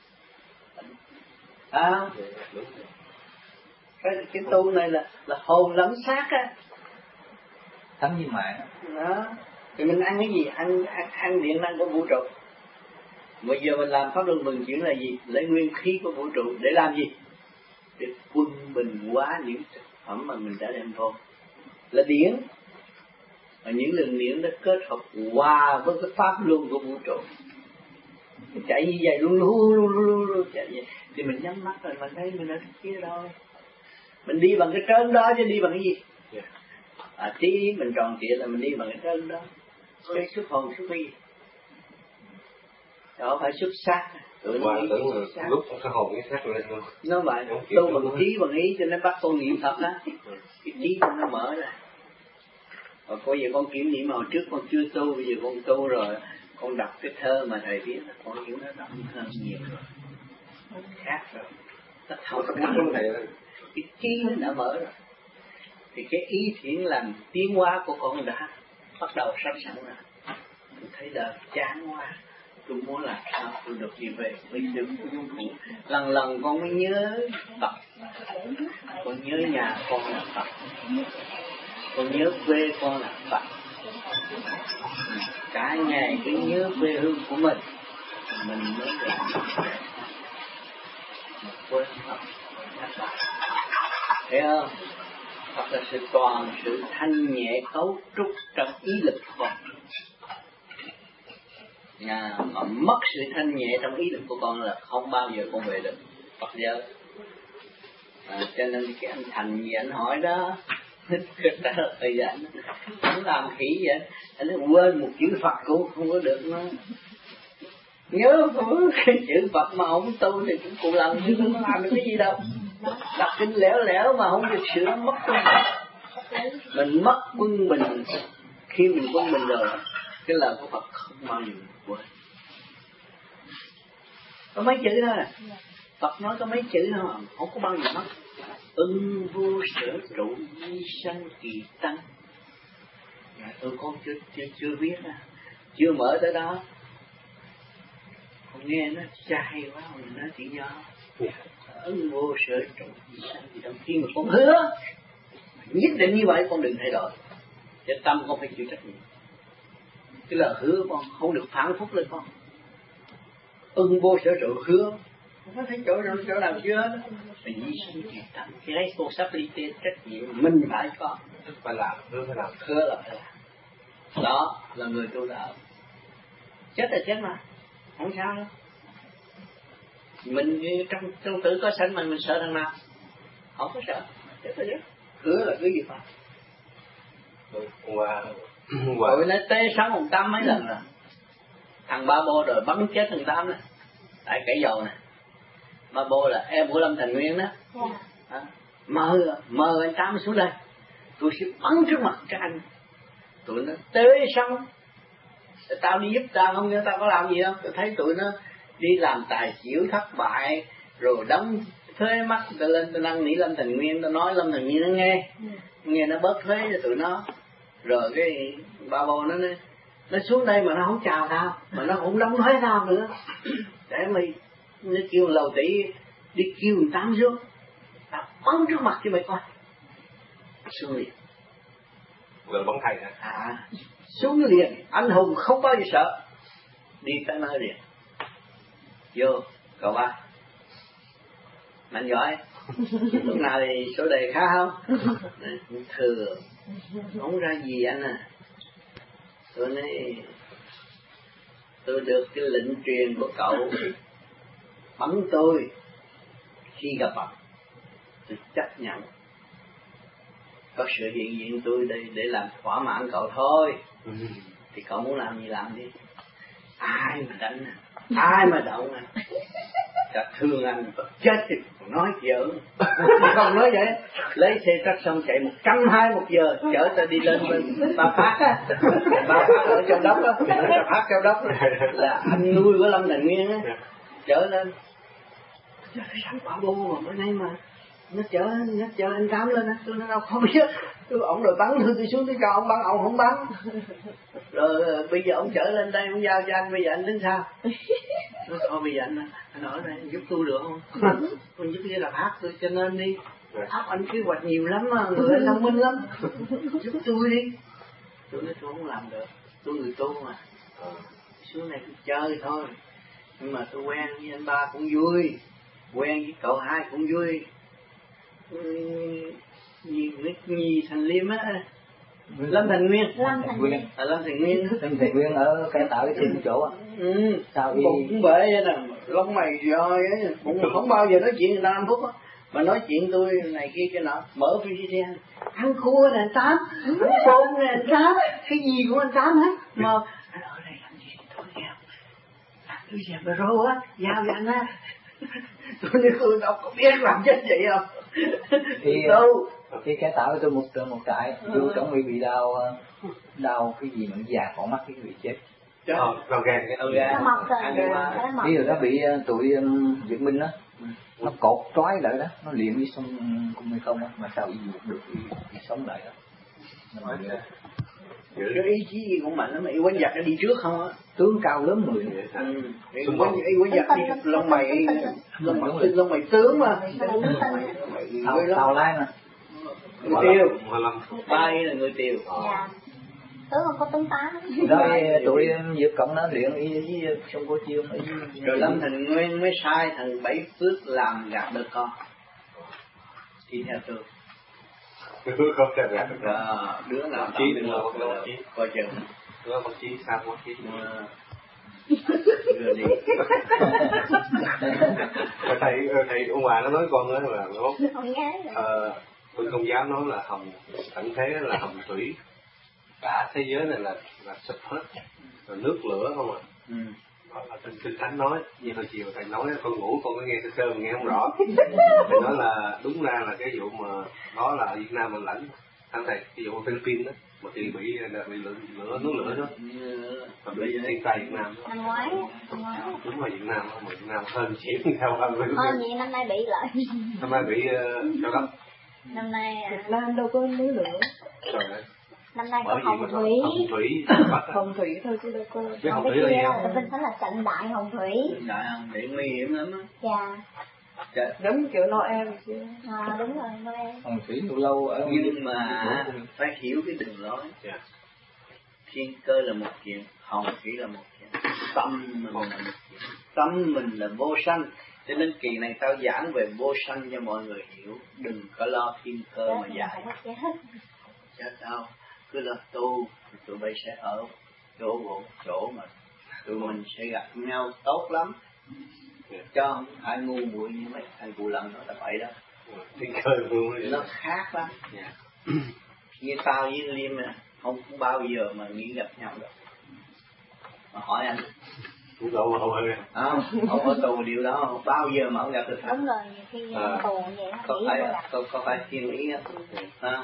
Speaker 1: Cái tu này là hồn lẫn xác á.
Speaker 6: Thánh như mạng.
Speaker 1: Đó. Thì mình ăn cái gì? Ăn điện năng của vũ trụ. Bây giờ mình làm pháp luân vận chuyển là gì? Lấy nguyên khí của vũ trụ để làm gì? Để quân bình hóa những thực phẩm mà mình đã đem vô. Là điển. Và những lượng điển nó kết hợp hòa với cái pháp luân của vũ trụ. Chạy như vậy luôn chạy vậy. Thì mình nhắm mắt rồi mình thấy mình ở kia rồi. Mình đi bằng cái trơn đó chứ đi bằng cái gì? Tí mình tròn trịa là mình đi bằng cái trơn đó. Cái xuất hồn xuất gì? Đó phải xuất xác.
Speaker 4: Tưởng là lúc cái hồn cái xác lên luôn.
Speaker 1: Nó vậy, tôi bằng trí bằng ý cho nó bắt con niệm Phật á. Cái trí con nó mở ra. Và bây giờ con kiểm niệm hồi trước con chưa tu, bây giờ con tu rồi. Con đọc cái thơ mà thầy viết là con hiểu nó đọc thơ nhiều rồi. Khác rồi. Nó thâu cái trí nó đã mở rồi. Thì cái ý thiện làm tiến hóa của con đã bắt đầu sắp sẵn rồi. Tôi thấy đời chán quá. Tôi muốn làm sao tôi được đi về với sự dung phụ. Lần con mới nhớ Phật. Con nhớ nhà con là Phật. Con nhớ quê con là Phật. Cả ngày cứ nhớ quê hương của mình mới làm quên Phật. Thấy không? Phật là sự toàn, sự thanh nhẹ cấu trúc trong ý lực của con. Mà mất sự thanh nhẹ trong ý lực của con là không bao giờ con về được Phật giới. Cho nên cái anh Thành gì anh hỏi đó, trả lời anh nó làm khỉ vậy, anh nói quên một chữ Phật cũng không có được nữa. Nhớ cái chữ Phật mà không tu thì cũng cùng lần chứ nó làm được cái gì đâu. Đọc kinh lẻo mà không được sửa mất quân bình. Mình mất quân bình, khi mình quân bình rồi cái lời của Phật không bao giờ quên. Có mấy chữ thôi à. Phật nói có mấy chữ thôi, không có bao giờ mất. Ưng vô sở trụ di sanh kỳ tăng. Tôi con chưa biết à, chưa mở tới đó. Con nghe nó trai quá, mình nói chỉ do. Ưng vô sở trụ di sanh kỳ tăng. Khi mà con hứa nhất định như vậy con đừng thay đổi. Cho tâm con phải chịu trách nhiệm. Cái lời hứa con không được phản phúc lên con. Ưng vô sở trụ hứa, không có thấy chỗ nào chưa đó. Phải di sinh kỳ tăng, cái responsibility trách nhiệm mình phải có.
Speaker 4: Phải làm, hứa
Speaker 1: là phải làm. Đó là người tu đạo. Chết là chết mà, không sao đâu. Mình trong tử có sanh mình sợ thằng nào? Không có sợ. Hứa là cứ gì phải. Rồi nó tế sống 100 mấy lần rồi. Thằng Ba Bô rồi bắn chết thằng Tám đó. Tại cãi dầu nè. Ba Bô là em của Lâm Thành Nguyên đó. Mơ anh Tám xuống đây. Tôi sẽ bắn trước mặt cho anh. Tụi nó tế sống. Tao đi giúp tao không, tao có làm gì đâu. Tôi thấy tụi nó đi làm tài xỉu thất bại, rồi đóng thuế mắc. Tôi lên tôi năn nỉ Lâm Thành Nguyên, tôi nói Lâm Thành Nguyên nó nghe nó bớt thuế cho tụi nó. Rồi cái Ba Bô nó xuống đây mà nó không chào tao, mà nó cũng đóng thuế tao nữa. Để mày nó kêu Lầu Tỷ đi kêu người Tám xuống, tao bắn trước mặt cho mày coi. Xuống liền.
Speaker 4: Rồi bắn thầy hả?
Speaker 1: Xuống liền, anh hùng không bao giờ sợ. Đi tới nơi liền. Vô, cậu Ba. Mạnh giỏi. Lúc nào thì số đề khá không? Thừa. Không ra gì anh à. Tôi nói tôi được cái lệnh truyền của cậu bắn tôi khi gặp mặt, tôi chấp nhận có sự hiện diện tôi đây để làm thỏa mãn cậu thôi. Thì cậu muốn làm gì làm đi. Ai mà đánh ai mà động cả thương anh chết thì còn nói giỡn. Không nói vậy. Lấy xe trắc xong chạy 120 một giờ chở ta đi lên bên Ba Phát á. Ba Phát ở Châu Đốc á. Ba Phát Châu Đốc là anh nuôi của Lâm Thành Nguyên á. Chở lên. Trời sao Ba Bô mà bữa nay mà nó chở anh Tám lên á. Tôi nói đâu không biết. Ông rồi bắn tôi xuống tôi cho ông bắn, ông không bắn. Rồi bây giờ ông chở lên đây ông giao cho anh, bây giờ anh tính sao? Nói thôi bây giờ anh ở đây anh giúp tôi được không? Anh giúp với là hát tôi cho nên đi. Áp anh kế hoạch nhiều lắm mà, người anh thông minh lắm. Giúp tôi đi. Tôi nói tôi không làm được, tôi người tu mà. Xuống này tôi chơi thôi. Nhưng mà tôi quen với anh Ba cũng vui, quen với cậu Hai cũng vui. Nhi Thành Liêm á. Lâm Thành Nguyên.
Speaker 6: Lâm Thành Nguyên.
Speaker 1: Lâm Thành Nguyên.
Speaker 6: Lâm Thành Nguyên ở cái tạo cái tìm chỗ á. Sao đi?
Speaker 1: Cũng bể vậy nè, lông mày rồi ấy, cũng không bao giờ nói chuyện người ta 5 phút á. Mà nói chuyện tôi này kia cái nọ, mở VCD ăn cua nè anh Tám, ăn tôm nè anh Tám, cái gì của anh Tám hết. Mà anh ở đây làm gì thôi nghe không? Tôi dẹp bờ rô á, giao cho anh á. Tôi đâu có biết làm chết vậy không?
Speaker 6: Thì cái tạo tôi một trại, tôi chuẩn bị đau cái gì mà già khỏi mắt cái bị chết.
Speaker 4: Đầu gà
Speaker 6: Bây giờ nó bị tụi Việt Minh đó, nó cột trói lại đó, nó liệm đi xong cùng hay không á, mà sao được thì sống lại đó.
Speaker 1: Cái ý chí gì cũng mạnh lắm, mà yêu quánh giặc nó đi trước không á.
Speaker 6: Tướng cao lớn người.
Speaker 1: Yêu quánh giặc đi lông mày tướng mà.
Speaker 6: Tàu Lai mà.
Speaker 1: Người Tiêu. Bay là người Tiêu.
Speaker 2: Dạ. Tướng không có tướng tá.
Speaker 6: Rồi tụi Việt Cộng nó luyện y với sông Cô Chiêu.
Speaker 1: Rồi Lâm Thành Nguyên mới sai thằng Bảy Phước làm gạt được con. Đi theo tôi.
Speaker 4: Không thể gạt được.
Speaker 1: Đứa nào
Speaker 4: chí đừng là một chí.
Speaker 1: Coi chừng.
Speaker 4: Đứa một chí sao một chí.
Speaker 1: Rồi đi.
Speaker 4: Thầy ông bà nó nói con đó là
Speaker 2: không nghe.
Speaker 4: Bên Công giáo nói là hồng tận thế là hồng thủy, cả thế giới này là sụp hết, rồi nước lửa không à. Trên Kinh Thánh nói, như hồi chiều thầy nói con ngủ con có nghe sơ sơ nghe không rõ. Thầy nói là đúng ra là cái vụ mà đó là Việt Nam mình lãnh, thầy cái vụ Philippines đó, mà thì bị lửa nước lửa đó, và bị thiên tai Việt Nam.
Speaker 2: Năm ngoái.
Speaker 4: Đúng rồi Việt Nam, mà Việt Nam hơn chuyển theo hơn.
Speaker 2: Hơn gì năm nay bị lại.
Speaker 4: Năm nay bị sao đó?
Speaker 2: Năm nay
Speaker 3: Việt Nam đâu có núi lửa.
Speaker 2: Năm nay có hồng thủy.
Speaker 3: Hồng thủy thôi chứ đâu có.
Speaker 4: Cái hồng thủy là gì
Speaker 2: không? Vinh Thánh là trận đại hồng thủy.
Speaker 1: Đại hồng thủy nguy hiểm lắm á.
Speaker 2: Dạ.
Speaker 3: Giống kiểu Noel chứ.
Speaker 2: Đúng rồi Noel.
Speaker 6: Hồng thủy lâu ở.
Speaker 1: Nhưng mà phải hiểu cái đường lối. Thiên cơ là một chuyện, hồng thủy là một chuyện, tâm mình là một chuyện. Tâm mình là vô sanh. Cho nên kỳ này tao giảng về vô sanh cho mọi người hiểu. Đừng có lo thiên cơ mà dạy. Chết đâu. Cứ lo tu, tụi bay sẽ ở chỗ mà tụi mình sẽ gặp nhau tốt lắm. cho không ai ngu muội như mấy thằng cù lần đó là vậy đó.
Speaker 4: Thiên cơ luôn.
Speaker 1: Nó khác lắm. Như tao với Liêm nè, không bao giờ mà nghĩ gặp nhau được. Mà hỏi anh.
Speaker 4: Cũng đâu mà không
Speaker 1: có tù điều đó không bao giờ mà không gặp được.
Speaker 2: Đúng rồi, khi tù vậy
Speaker 1: có phải thiên ý á.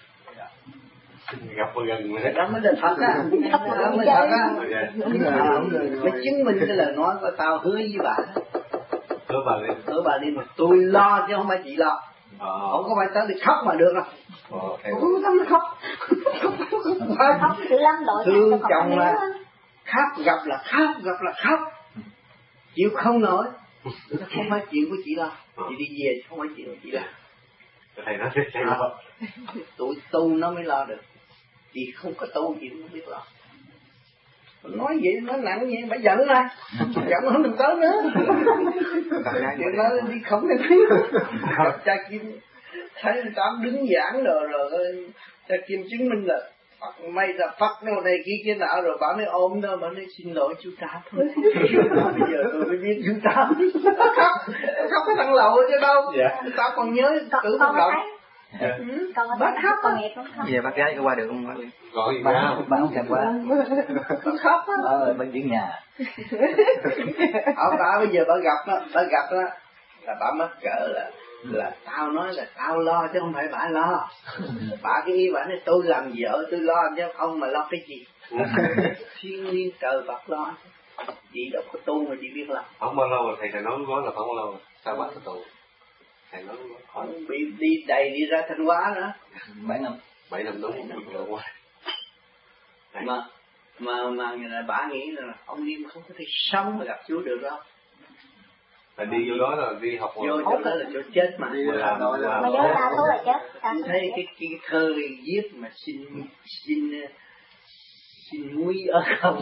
Speaker 4: Gặp ở gần
Speaker 1: cái đó mới là thật á, đó mới thật á. Mới chứng minh cái lời nói của tao hứa với bà đó. Hứa bà đi mà tôi lo chứ không phải chị lo. Không có phải tới đi khóc mà được đâu. Không có tâm khóc.
Speaker 2: Khóc dữ lắm đội.
Speaker 1: Thương chồng là khóc, gặp là khóc. Chịu không nổi. Nó không phải chuyện của chị lo. Chị đi về không phải chuyện của chị lo.
Speaker 4: Thầy nói thầy lo.
Speaker 1: Tụi tu nó mới lo được. Chị không có tu chị không biết lo. Nói vậy nói nặng vậy phải giận này. Giận không đừng tới nữa. Chuyện đó đi không thấy. Cha Kim thấy anh Tám đứng giảng rồi cha Kim chứng minh là may là Phật này kia nọ rồi bà mới ôm đó, bà nói xin lỗi chú Tám thôi. Bây giờ tôi mới biết chú Tám. Khóc cái thằng lậu chứ đâu. Tao còn nhớ cử một động.
Speaker 2: Bác khóc còn nghiệp không khóc.
Speaker 6: Về bác gái có qua được không?
Speaker 4: Gọi gì ra?
Speaker 6: Bà không thèm qua.
Speaker 1: Bà khóc á.
Speaker 6: Ở bên biển nhà.
Speaker 1: Ông bà bây giờ bà gặp đó là bà mắc cỡ là tao nói là tao lo chứ không phải bà lo. Bà cái ý bà nói tôi làm vợ tôi lo chứ không mà lo cái gì. Thiên nhiên trời Phật lo. Chị đâu có tu mà chị biết làm.
Speaker 4: Không bao lâu rồi thầy nói là không bao lâu rồi. Sao bắt tu? Thầy nói
Speaker 1: ông bị đi đầy đi ra Thanh Hóa nữa.
Speaker 4: 7 năm đúng rồi.
Speaker 1: Mà người là bà nghĩ là ông Liêm không có thể sống mà gặp Chúa được đâu.
Speaker 4: Là đi vô đó là đi học
Speaker 1: vô chỗ đó là chỗ chết mà.
Speaker 2: Mà vô tao thú là chết.
Speaker 1: Thấy cái thơ viết mà xin muối ở không.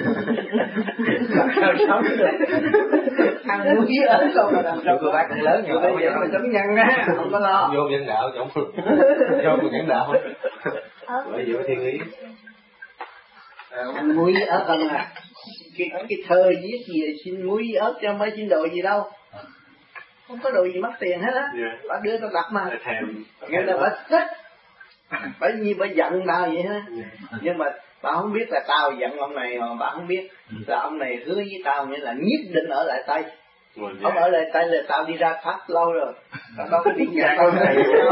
Speaker 1: Sao sống được. Ăn muối ở không mà làm sao.
Speaker 6: Cô bác cũng lớn nhiều.
Speaker 1: Bây giờ mình sống nhân á, không có lo.
Speaker 4: Vô nhân đạo chống. Vô một nhân đạo. Bởi vì có thiên ý.
Speaker 1: Ăn muối ở không à. Cái thơ viết gì là xin muối ớt cho mấy xin đồ gì đâu. Không có đồ gì mất tiền hết á. Bà đưa tao đặt mà. Nghe là bà thích. Bởi vì bà giận tao vậy ha. Nhưng mà bà không biết là tao giận ông này mà bà không biết là ông này hứa với tao nghĩa là nhất định ở lại Tây. Không ở lại Tây là tao đi ra Pháp lâu rồi. Tao đâu có đi nhà con này.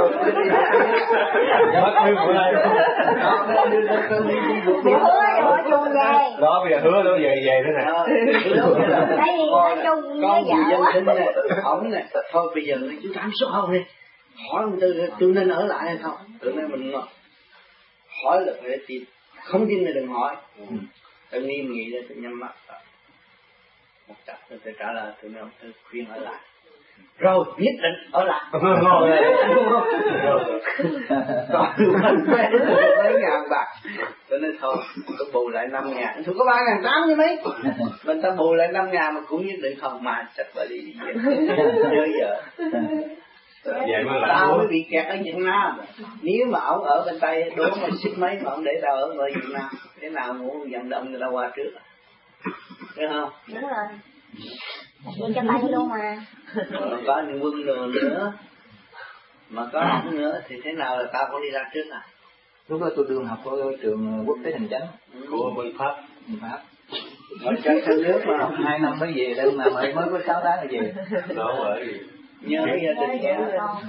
Speaker 4: Đó bây giờ hứa nó về thế này.
Speaker 1: Con gì dân sinh này, ổng này, thôi bây giờ chú Tám số không đi. Hỏi ông tôi nên ở lại hay không? Tự nên mình hỏi là phải tìm. Không tin thì đừng hỏi. Tôi nghiêm nghị lên tôi nhắm mắt. Một chập tôi trả lời tôi nói tôi khuyên ở lại. Rồi nhất định ở lại. Còn mình phê mấy ngàn bạc. Tôi nói thôi tôi bù lại 5.000. Tôi có 3.800 như mấy. Mình ta bù lại 5.000 mà cũng nhất định không mà chặt bà đi về. Nhớ giờ.
Speaker 4: Vậy mới là
Speaker 1: tao mới bị kẹt ở Việt Nam. Nếu mà ông ở bên Tây đúng mà xích mấy mà ông để tao ở người Việt Nam, thế nào muốn vận động người ta qua trước, thấy không?
Speaker 2: Đúng rồi. Đi cho Tây luôn mà.
Speaker 1: Có anh Quân đồ nữa, mà có ông nữa thì thế nào là tao có đi ra trước à?
Speaker 6: Lúc đó tôi đường học ở trường Quốc tế Hành Chánh
Speaker 4: của bên Pháp.
Speaker 1: Ở trên sân nước mà
Speaker 6: 2 năm mới về đây mà mới có 6 tháng rồi về.
Speaker 4: Đó bởi vì
Speaker 1: nhớ gia đình nhớ.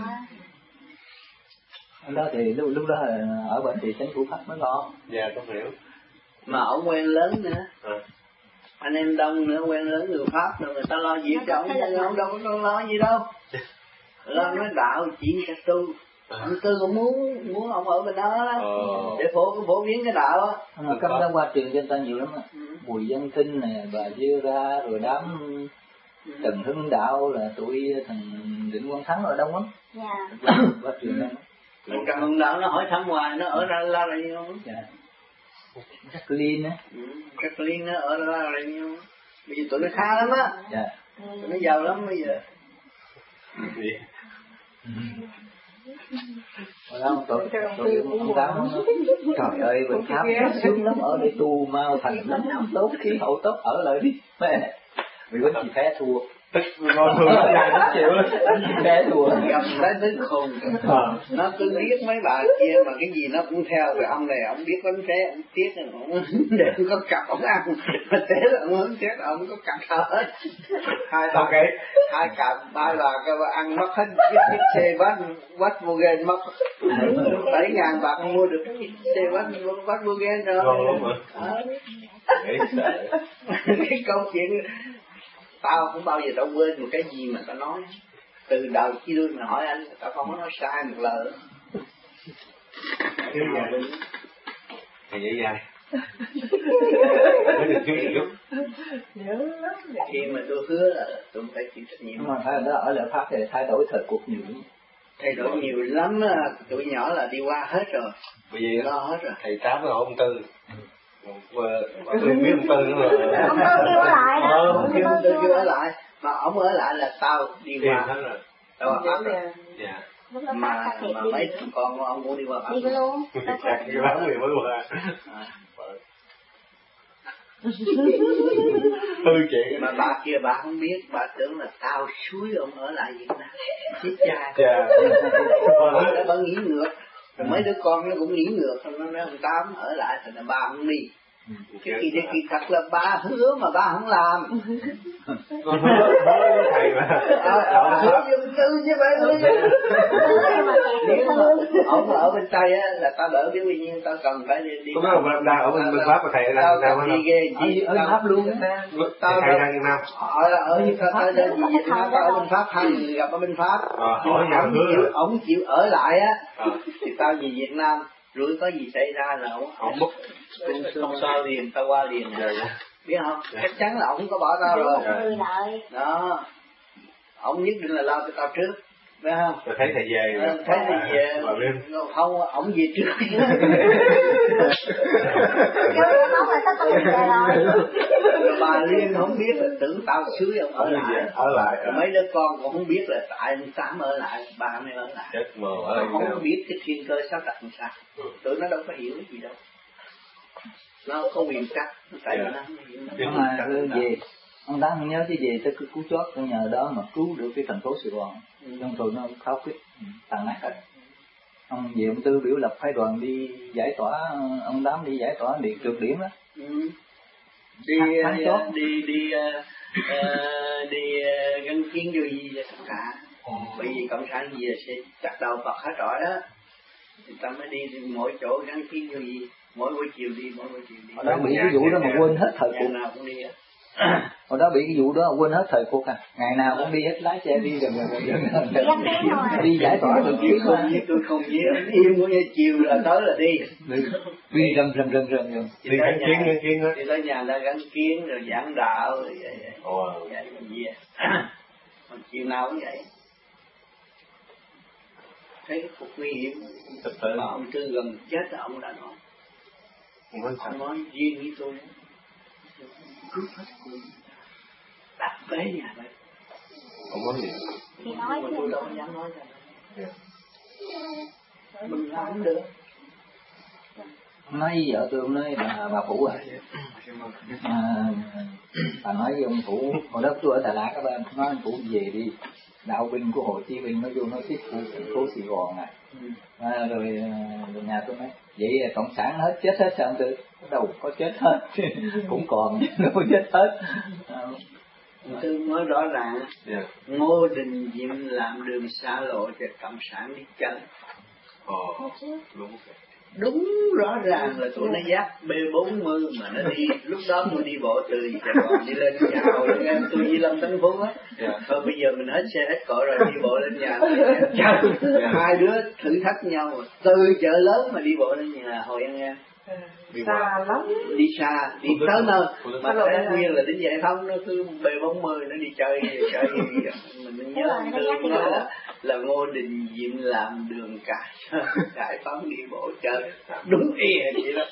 Speaker 6: Đó thì lúc đó ở bên thì chính phủ Pháp mới lo.
Speaker 4: Dạ con hiểu.
Speaker 1: Mà ông quen lớn nữa. Anh em đông nữa quen lớn người Pháp nữa, người ta lo việc cho ông đâu có lo gì đâu. Lo nói đạo chuyện cả tu. Ông Tư cũng muốn ông ở bên đó để phổ biến cái đạo á.
Speaker 6: Mà cấp đó qua trường cho người ta nhiều lắm á. Bùi Văn Tinh nè, bà Dưa Ra, rồi đám Trần Hưng Đạo là tụi thằng Định Quang Thắng ở đông lắm.
Speaker 2: Dạ.
Speaker 6: Qua trường đó.
Speaker 1: Trần Hưng Đạo nó hỏi thăm hoài, nó ở ra La Rây không?
Speaker 6: Dạ. Jacqueline á.
Speaker 1: Jacqueline nó ở La Rây không? Bây giờ tụi nó khá lắm á.
Speaker 6: Dạ.
Speaker 1: Tụi nó giàu lắm bây giờ.
Speaker 6: Ở đó tôi ông Tám trời ơi bên Pháp sướng lắm, ở đây tu mau thành lắm, tốt khí hậu tốt ở lại đi mẹ vì bánh chị phé thua
Speaker 4: tức ngồi dài nó chịu
Speaker 6: bé đùa
Speaker 5: gặp tới tức khùng. Nó cứ biết mấy bà kia mà cái gì nó cũng theo. Rồi ông này ông biết bánh té, ông tiếc rồi ông để có cặp ông ăn, mà té là ông không tiếc, ông có cặp hết. Hai cặp ba bà cơ ăn mất hết chiếc xe vắt vô ghen mất 7.000 bạc mua được xe vắt vô ghen rồi. Cái câu chuyện tao không bao giờ tao quên một cái gì mà tao nói từ đầu khi đuôi mà hỏi anh, tao không có nói sai một lời.
Speaker 4: Thì vậy dài mới được chú gì lúc
Speaker 5: khi mà tôi hứa là tôi phải chịu trách nhiệm.
Speaker 6: Nhưng mà phải đó ở lại Pháp thì thay đổi thời cuộc nhiều,
Speaker 5: thay đổi nhiều lắm. Tụi nhỏ là đi qua hết rồi,
Speaker 4: bởi vì
Speaker 5: lo hết rồi.
Speaker 4: thầy Tám với ông Tư tôi biết ông Tư nữa mà
Speaker 2: ông Tư kêu ở lại đó.
Speaker 5: Ông Tư kêu ở lại, mà ông ở lại là tao đi qua
Speaker 4: rồi.
Speaker 5: tao qua Pháp rồi.
Speaker 4: Dạ.
Speaker 5: Mà mấy con ông cũng đi qua Pháp
Speaker 2: đi luôn.
Speaker 4: Chắc cái lắm người mới qua. Chị.
Speaker 5: Mà bà kia bà không biết, bà tưởng là tao xúi ông ở lại Việt Nam. Chết cha. Bà nghĩ ngược. Rồi mấy đứa con nó cũng nghĩ ngược, nó nói ông Tám ở lại thì là ba không đi. Cái kỳ thật là ba hứa mà ba không làm.
Speaker 4: Con hứa với thầy mà.
Speaker 5: Hứa với ông Tư chứ phải hứa. Ông ở bên Tây á là tao đỡ biết bao nhiêu, tao cần phải đi.
Speaker 4: Có mấy ông đang ở bên Pháp mà thầy đang
Speaker 5: đi ghê
Speaker 6: ở Pháp luôn.
Speaker 4: Thầy đang Việt Nam.
Speaker 5: Ở bên Pháp, hai người gặp ở bên Pháp. Ông chịu ở lại á thì tao về Việt Nam. Rồi có gì xảy ra là ông mất không sao liền, tao qua liền rồi. Biết không? Chắc chắn là ông không có bỏ tao rồi. Đó. Ông nhất định là lo cho tao trước. Biết không?
Speaker 4: Rồi thấy thầy về.
Speaker 5: Thấy thầy về. Không, ông về trước. Rồi bà Liên không biết là tưởng tao xúi ông ở lại.
Speaker 4: Ở lại.
Speaker 5: Rồi mấy đứa con cũng không biết là tại anh Tám ở lại, bà mới ở lại.
Speaker 4: Chết mờ ở
Speaker 5: đây. Không biết cái thiên cơ sắp đặt làm sao. Tụi nó đâu có hiểu cái gì đâu. Nó có quyền trách, tại vì nó không hiểu.
Speaker 6: Nhưng mà về ông Tám không nhớ chứ về tới cái cú chót tôi nhờ đó mà cứu được cái thành phố Sài Gòn. Trong tụi nó kháo khích tàn nát hết. Ông về ông Tư biểu lập phái đoàn đi giải tỏa, ông Tám đi giải tỏa điện trượt điểm đó.
Speaker 5: Đi gắn kiến vô gì là tất cả. Bởi vì cộng sản gì sẽ chặt đầu Phật hết rồi đó. Thì ta mới đi mỗi chỗ gắn kiến vô gì, mỗi buổi chiều đi.
Speaker 6: Hồi đó bị cái vụ đó mà quên hết thời cuộc.
Speaker 5: Nào cũng đi á.
Speaker 6: Hồi đó bị cái vụ đó quên hết thời cuộc à. Ngày nào cũng đi hết, lái xe đi gần đi giải tỏa được kiến mà.
Speaker 5: Tôi không biết, im của như chiều là tới là đi.
Speaker 6: Đi rầm.
Speaker 4: Đi gắn kiến hết.
Speaker 5: Đi tới nhà ta gắn kiến rồi giảng đạo rồi vậy gì à. Còn chiều nào cũng vậy. Thấy cái cuộc nguy hiểm. Mà ông Tư gần chết ông đã nói. Ông nói riêng với tôi cướp hết cuốn đặt bế nhà đây.
Speaker 4: Ông nói gì?
Speaker 2: Thì nói
Speaker 5: mà tôi đâu có dám nói ra. Mình làm không được.
Speaker 6: Nói với vợ tôi, nói là bà Phụ bà nói với ông Phụ, hồi đó tôi ở Đà Lạt các bạn, nói anh Phụ về đi, đạo binh của Hồ Chí Minh nó vô nó tiếp phụ thành phố Sài Gòn này. Rồi nhà tôi nói vậy cộng sản hết chết hết sao ông Tư? Đâu có chết hết cũng còn đâu có chết hết.
Speaker 5: Tôi nói rõ ràng Ngô Đình Diệm làm đường xa lộ cho cộng sản đi chơi. Đúng rõ ràng là tụi nó dắt B40 mà nó đi, lúc đó tôi đi bộ từ Sài Gòn đi lên nhà Hội An, tôi đi Lâm Tấn Phú á. Thôi bây giờ mình hết xe hết cộ rồi, đi bộ lên nhà hai đứa thử thách nhau từ chợ lớn mà đi bộ lên nhà Hội An.
Speaker 3: Xa lắm.
Speaker 5: Đi xa, đi tới nơi mà Thái Nguyên là đến giải phóng nó cứ B40 nó đi chơi gì mình nhớ là Ngô Đình Diệm làm đường cải phóng đi bộ chơi đúng y vậy đó.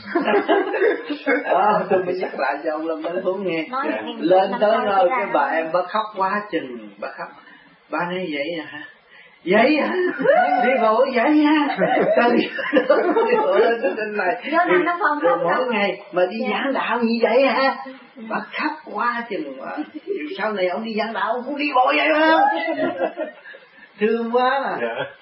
Speaker 5: Tôi mới nhắc lại cho ông Lâm Tấn Phú nghe. Lên tới nơi cái bà em bà khóc quá chừng, bà khóc, bà nói vậy hả? vậy hả? Đi bộ vậy ha? Đi bộ lên trên này rồi mỗi ngày mà đi giảng đạo như vậy hả? Bà khóc quá chừng mà sau này ông đi giảng đạo ông cũng đi bộ vậy không? Thương quá mà.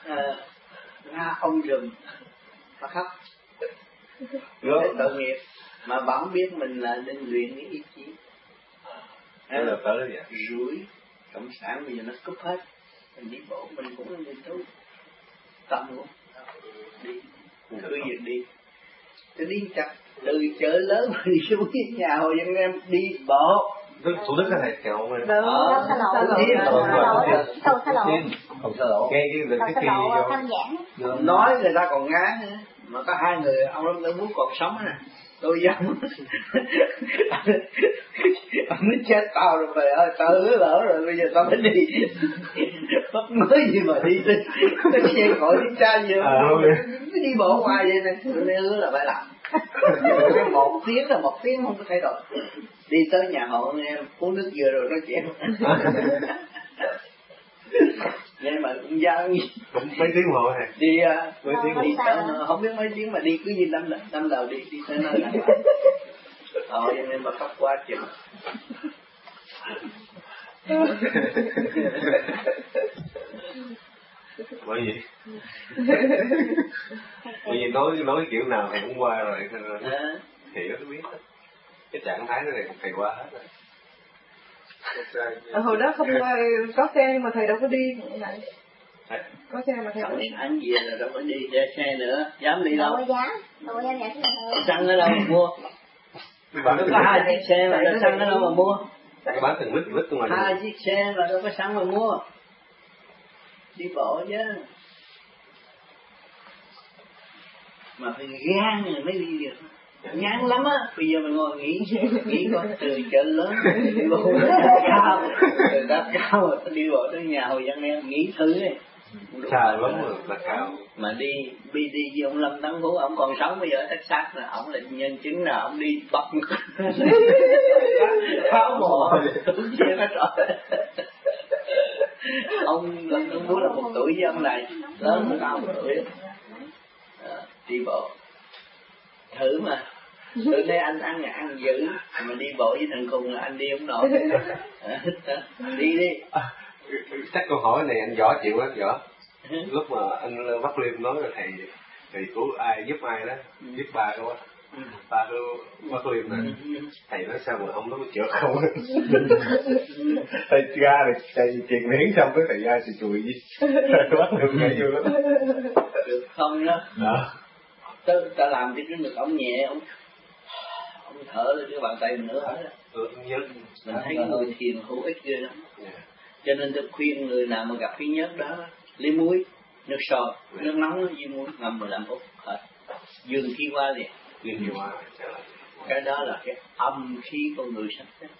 Speaker 5: Ông rừng bà khóc cái tội nghiệp mà bà không biết mình là nên luyện cái ý chí. Rủi cộng sản bây giờ nó cúp hết, mình đi bộ mình cũng đi tu tâm luôn đi cứ việc đi. Tôi đi chặt từ chợ lớn mà đi xuống nhà Hồ Dân Em đi bộ.
Speaker 4: Thủ Đức cái này kẹo mình.
Speaker 2: Cầu Xa Lộ.
Speaker 4: Nghe cái kỳ
Speaker 5: nói người ta còn ngán mà có hai người ông Lâm Tử Phú còn sống nè. Tôi dám ông nói chết tao rồi mày ơi, tao hứa lỡ rồi bây giờ tao phải đi. Bắt mới gì mà đi đi cái xe gọi đi cha gì cứ đi bộ ngoài vậy nè. Tôi nói hứa là phải làm. Một tiếng là một tiếng không có thay đổi. Đi tới nhà họ nghe Phú Đức vừa rồi nói chuyện. Nhưng mà cũng giao
Speaker 4: cũng mấy tiếng hồ này
Speaker 5: đi mấy tiếng đi tới không biết mấy tiếng mà đi cứ như năm đầu đi tới nơi là cho nên mà khóc quá chừng.
Speaker 4: Bởi vì nói kiểu nào thì cũng qua rồi thì nó biết cái trạng thái này thầy qua hết rồi.
Speaker 3: Hồi đó không có xe nhưng mà thầy đâu có đi này. Có xe mà thầy
Speaker 5: không điện ảnh gì rồi đâu có đi xe nữa, dám đi đâu?
Speaker 2: Đâu có dám nhận
Speaker 5: xăng ở đâu mà mua? Nó có hai chiếc xe mà đâu xăng ở đâu mà mua?
Speaker 4: Bán từng lít ngoài.
Speaker 5: Hai chiếc xe mà đâu có xăng mà mua? Đi bộ chứ. Mà phải gan rồi mới đi được. Ngán lắm á, bây giờ mình ngồi nghĩ coi từ chợ lớn đi bộ cao, từ đáp cao mà đi bộ tới nhà Hồ Văn Em nghĩ thử đi.
Speaker 4: Xa lắm rồi là cao.
Speaker 5: Mà đi với ông Lâm Tấn Phú, ông còn sống bây giờ tất xác là ông là nhân chứng là ông đi bật pháo mồ đúng chưa nó rõ. Ông Lâm Tấn Phú là 1 tuổi với ông này lớn hơn ông 1 tuổi. Đi bộ thử mà từ đây anh ăn dữ mà đi bộ với thằng Khùng là anh đi không nổi. Đi
Speaker 4: Chắc câu hỏi này anh Võ chịu anh Võ. Lúc mà anh Bắc Liêm nói là thầy cứu ai giúp ai đó, giúp ba đâu á, ba đâu Bắc Liêm này, thầy nói sao mà ông nó chịu không? Thầy ra rồi thầy truyền miễn xong cái thầy ra thì chùi gì, Bắc Liêm nghe vui lắm.
Speaker 5: Được không đó? Ta làm cái được ông nhẹ ông thở lên cái bàn tay mình nữa hết á. Mình thấy người thiền hữu ích ghê lắm. Cho nên tôi khuyên người nào mà gặp cái nhớt đó lấy muối, nước sôi, nước nóng với muối ngâm 15 phút hết. Dương khí qua liền. Cái đó là cái âm khí con người sạch đó.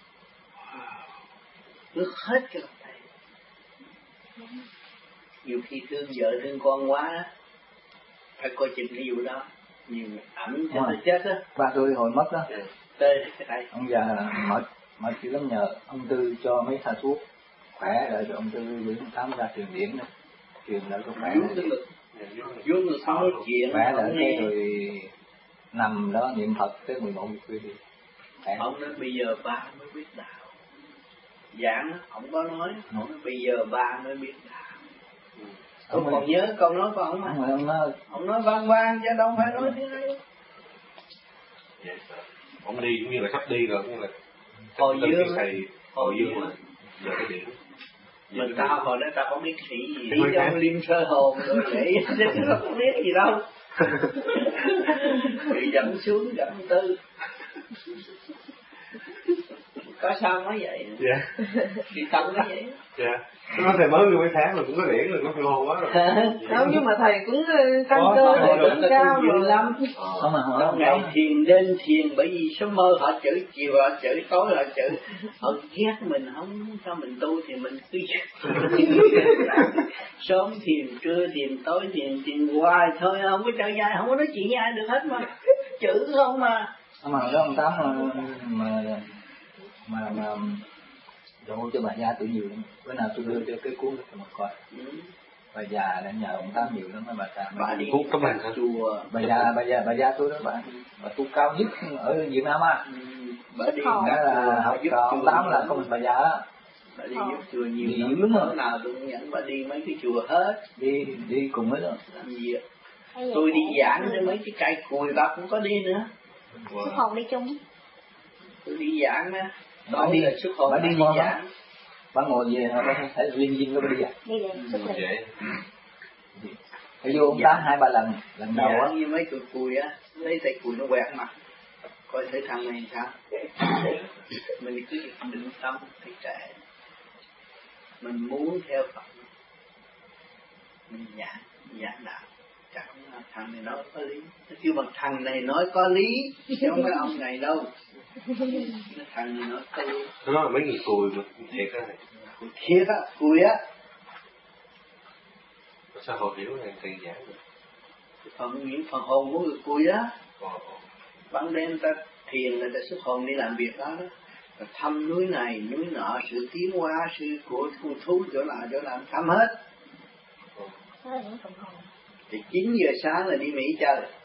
Speaker 5: Nước hết cái bàn tay. Nhiều khi thương vợ thương con quá phải coi chừng cái vụ đó. Nhiều ảnh cho nó chết á.
Speaker 6: Ba tôi hồi mất đó.
Speaker 5: Ông
Speaker 6: già mệt chịu lắm, nhờ ông Tư cho mấy thang thuốc khỏe rồi ông Tư gửi ông Tám ra truyền điển đó, truyền lại cho khỏe.
Speaker 5: Vô ngực không nói chuyện.
Speaker 6: Khỏe lại cái rồi nằm đó niệm Phật tới 11 giờ khuya đi.
Speaker 5: Ông nói bây giờ ba mới biết đạo. Giảng ông có nói, ông nói bây giờ ba mới biết đạo. Tôi còn nhớ câu nói của ông mà. Ông nói vang vang chứ đâu phải nói thế này.
Speaker 4: Ông đi cũng như là sắp đi rồi, cũng như là
Speaker 5: Hồi dương
Speaker 4: mà giờ cái điểm.
Speaker 5: Mình tao hồi đó tao không biết sĩ gì, đi trong Liêm Sơ Hồn rồi vậy, chứ không biết gì đâu. Bị dẫn xuống dẫn tư. Có sao nói vậy?
Speaker 4: Dạ.
Speaker 5: Thì tâm nói vậy.
Speaker 4: Dạ. Nó thầy mới mấy tháng rồi cũng có điển rồi, nó phải hồn quá rồi.
Speaker 3: Không, nhưng mà thầy cũng căn cơ thầy cũng cao rồi lắm.
Speaker 5: Trong ngày thiền đến thiền, bởi vì sớm mơ họ chửi, chiều họ chửi, tối họ chửi. Họ ghét mình, không cho mình tu thì mình cứ sớm thiền, trưa thiền, tối thiền hoài thôi, không có chơi dài, không có nói chuyện với ai được hết mà. Chữ không mà.
Speaker 6: Mà đó ông Tám mà dỗ cho bà gia tự nhiều lắm. Bữa nào tôi đưa cho cái cuốn đó cho mà coi. Bà già đang nhờ ông Tám nhiều lắm bà ta.
Speaker 5: Bà đi hút tấm hình chùa.
Speaker 6: Bà già tôi đó bà tu cao nhất ở Việt Nam á.
Speaker 5: Bà đi
Speaker 6: đó là học trò ông Tám là không bà già á.
Speaker 5: Bà đi giúp chùa nhiều
Speaker 6: lắm
Speaker 5: rồi. Nào tôi cũng dẫn bà đi mấy cái chùa hết.
Speaker 6: Đi cùng với đó.
Speaker 5: Làm gì ạ? Tôi đi giảng với mấy cái cây cùi bà cũng có đi nữa.
Speaker 2: Xuất hồn đi chung.
Speaker 5: Tôi đi giảng á.
Speaker 6: Bà đi là xuất hồn. Bà đi ngon giảng. Bà ngồi về bà phải riêng riêng cái bà đi à?
Speaker 2: Đi liền, xuất liền.
Speaker 6: Phải vô ông Tám 2-3 lần đầu á.
Speaker 5: Như mấy cùi cùi á, lấy tay cùi nó quẹt mặt. Coi thấy thằng này sao? Mình cứ định tâm thấy trẻ. Mình muốn theo Phật. Mình giảng đạo. Chắc thằng này nói có lý. Chứ mà thằng này nói có lý, chứ không phải ông này đâu. Thằng này nói có lý.
Speaker 4: Nó là mấy người cùi mà thiệt á.
Speaker 5: Thiệt á, cùi á.
Speaker 4: Sao họ hiểu là thầy giảng được?
Speaker 5: Những phần hồn của người cùi á. Ban đêm ta thiền là ta xuất hồn đi làm việc đó đó. Rồi thăm núi này, núi nọ, sự tiến hóa, sự của con thú chỗ nào thăm hết. Thì 9 giờ sáng là đi Mỹ chơi.